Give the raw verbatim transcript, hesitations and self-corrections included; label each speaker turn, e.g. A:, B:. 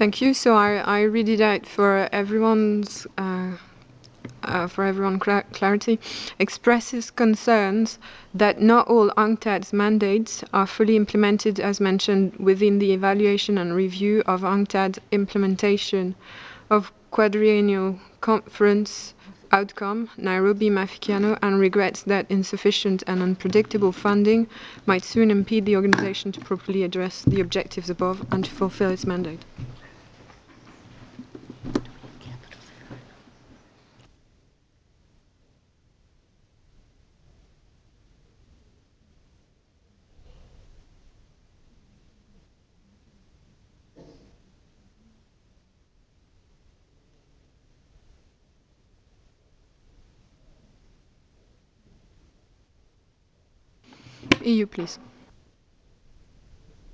A: Thank you. So I, I read it out for everyone's uh, uh, for everyone cla clarity. Expresses concerns that not all UNCTAD's mandates are fully implemented as mentioned within the evaluation and review of UNCTAD implementation of quadrennial conference outcome, Nairobi Maafikiano, and regrets that insufficient and unpredictable funding might soon impede the organization to properly address the objectives above and to fulfill its mandate. E U, please.